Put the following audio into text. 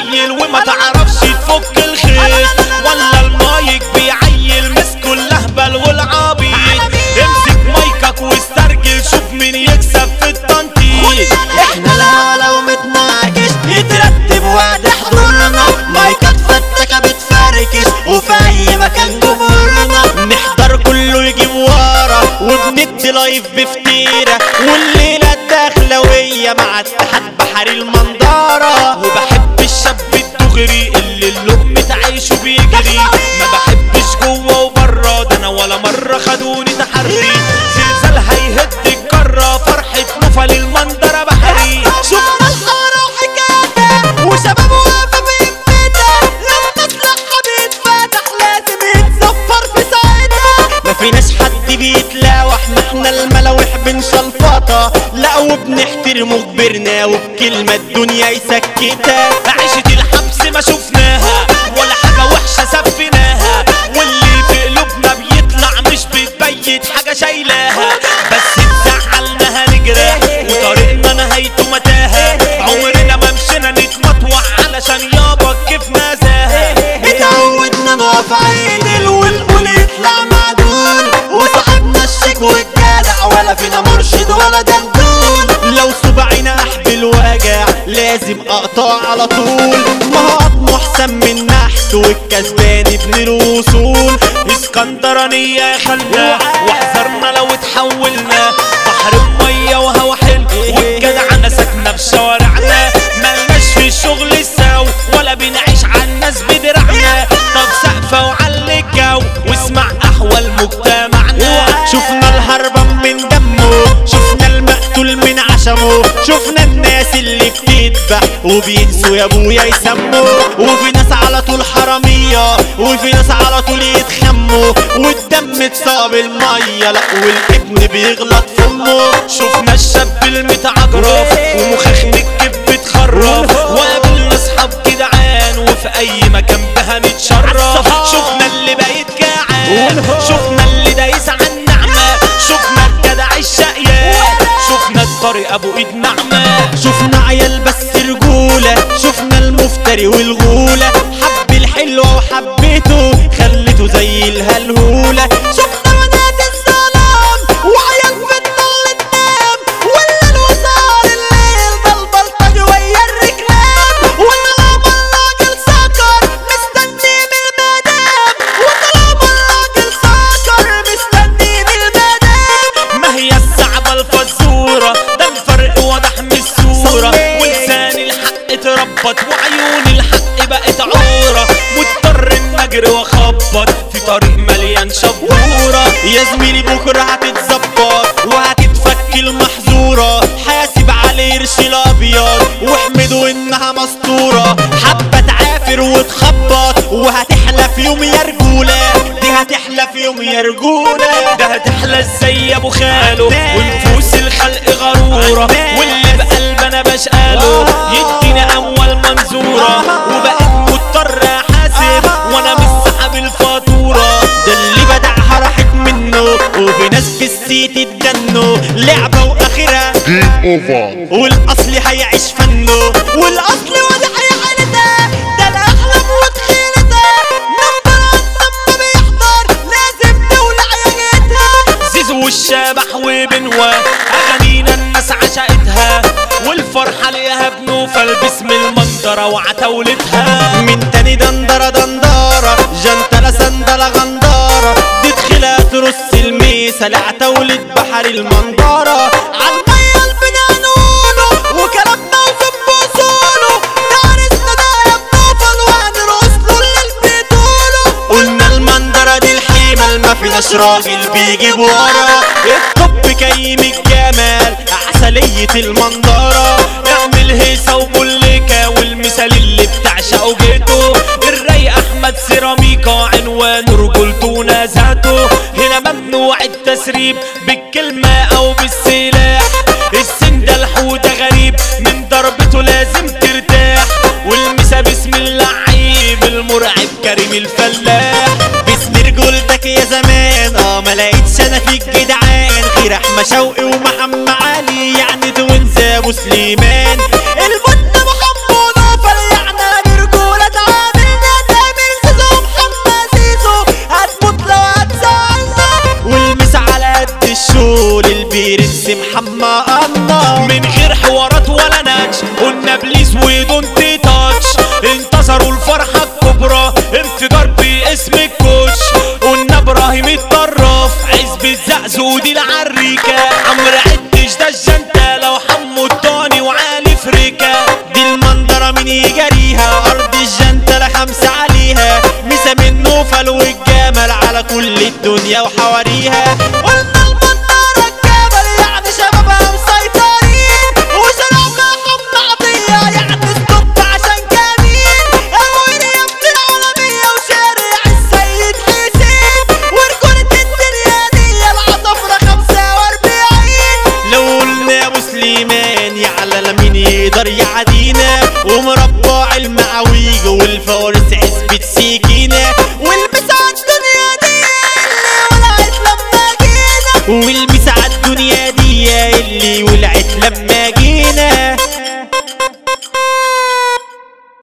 بتنيل وما تعرفش تفك الخيط، ولا المايك بيعيل مسكوا اللهبل والعبيط. امسك مايكك واسترجل شوف مين يكسب في التنطيط. احنا الهوا لو متناقش يترتب وعد حضورنا، مايكات فتكة بتفركش وفي اي مكان جمهورنا. نحضر كله يجيب ورا وبندي لايف بفتيرة، والليلة الدخلوية مع اتحاد بحري المنظرة. وبحب الشاب الدغري اللي اللقمة عيشه بيجري، ما بحبش جوه وبره، ده انا ولا مرة خدوني تحري. زلزال هيهد الجرة فرحة نوفل المنظرة بحري. شفنا الحارة وحكايتها وشباب واقفة بإمتها، لما سلاحها بيتفتح لازم يتزفر في ساعتها. ما فيناش حد بيتلاوح، ما احنا الملاوح بنشلفطها، لا وبنحترمه كبرنا وبكلمة الدنيا يسكتها. عيشة الحبس ما شفناها ولا حاجة وحشة سفناها، واللي في قلوبنا بيطلع مش بتبيت حاجة شايلاها. بس اتزعلنا هنجرح وطريقنا نهايته متاهة، عمرنا ما مشينا نتمطوح علشان يابا كيف نزاهة. اتعودنا نقف عيدل والقول يطلع معدول، وصاحبنا الشيك والجدع ولا فينا مرشد ولا دندون. لو صبعنا احبل وجع لازم اقطع على طول، ما هو قطمه احسن من نحت والكسبان ابن الوصول. اسكندرانية يا خلنا واحذرنا لو اتحولنا، بحر المية وهوا حلو والجدعنة ساكنة في شوارعنا. ملناش في الشغل السو ولا بنعيش عالناس بدرعنا، طب سقفة وعلي الجو واسمع احوال مجتمعنا. شفنا الهربان من دمه، شفنا المقتول من عشمه، شفنا الناس اللي بتذبح وبينسوا يا ابويا يسموا. وفي ناس على طول حرامية وفي ناس على طول يتخموا، والدم اتصاب المية لا والابن بيغلط في امه. شفنا الشاب المتعجرف ومخخم الكب بتخرف، وقابلنا اصحاب جدعان وفي اي مكان بها نتشرف. شفنا اللي بقيت جعان، شفنا اللي دايس على النعمة، شفنا الجدع الشقيان، شفنا الطريق ابو ايد نعمة. شفنا عيال بس رجولة، شفنا المفتري والغولة، حب الحلوة وحبيته خلته زي الهلهولة. شفنا بنات الظلام وعيال بتضل تنام، ولا الوصال الليل ده البلطجي ويا الرجلان. وطالما الراجل سكر مستني بالمدام، وطالما الراجل سكر مستني بالمدام. ما هي الصعبة الفزورة ده الفرق واضح من الصورة، ولسان الحق اتربط وعيون الحق بقت عورة، مضطر ان اجري واخبط في طريق مليان شبورة. يا زميلي بكرة هتتظبط وهتتفك المحظورة، حاسب على قرش الابيض واحمدوا انها مسطورة. حبة تعافر وتخبط وهتحلى في يوم يا رجولة، دي هتحلى في يوم يا رجولة. ده هتحلى ازاي يا ابو خالو ونفوس الخلق غرورة، واللي بقلبنا بشقاله يدينا اموال منزورة. وبقيت مضطر احاسب وانا مش سحب الفاتورة، ده اللي بدعها راحت منه وفي ناس في السيت اتجنوا. لعبة واخرها والاصل هيعيش فنه، والاصل واضح يا حالتها ده الاحلام وتخيلتها. نمبر لما بيحضر لازم تولع ياجتها. زيزو والشبح وبنوة اغانينا الناس عشقتها، والفرحة ليها بنوفل باسم المنظرة وعتاولتها. من تاني دندرة دندارة جنتلة سندلة غندارة، دي دخلها ترص الميسة لعتاولة بحر المنظرة. عالمية البناء نقوله وكلامنا وفي بوصوله، دارسنا ده يا بنوفل وهنرقص له اللي بتقوله. قلنا المنظرة دي الحيمة ما فيناش راجل بيجيب ورا، الطب كيم الجمال عسلية المنظرة. اعمل هيصة وبوليكا والمثال اللي بتعشقه جيته، الرايق احمد سيراميكا عنوانه رجولته ذاته. هنا ممنوع التسريب بالكلمة او بالسلاح، السن ده الحوت غريب من ضربته لازم ترتاح. والمسا باسم اللعيب المرعب كريم الفلاح، باسم رجولتك يا زمان ما لقيتش انا فيك جدعان غير احمد شوقي ومحمد علي، يعني توينز ابو سليمان. البن محمد نوفل يعني حضروا الفرحة الكبرى انفجار باسم الكوش. قلنا ابراهيم الطراف عزبة زقزو دي العريكة. عمرو عدش ده الجنتة وحمو الطاني وعالي فريكة. دي المنظرة مين يجاريها ارض الجنتة خمسة عليها. مسا منه فلو الجمل على كل الدنيا وحواريها. قلنا المنطقة الجبل يعني شبابها مسيطرين وشربنا حب عطية يعني ستوب عشان كمين. ابو مريم في العالمية وشارع السيد حسين ورجولة الدنيا دي العصفرة 45. لو قلنا مسلمان يعلى مين يقدر يعدينا. ومربع المعويج والفارس عزبة سكينة والبسها الدنيا دي اللي ولعت لما جينا.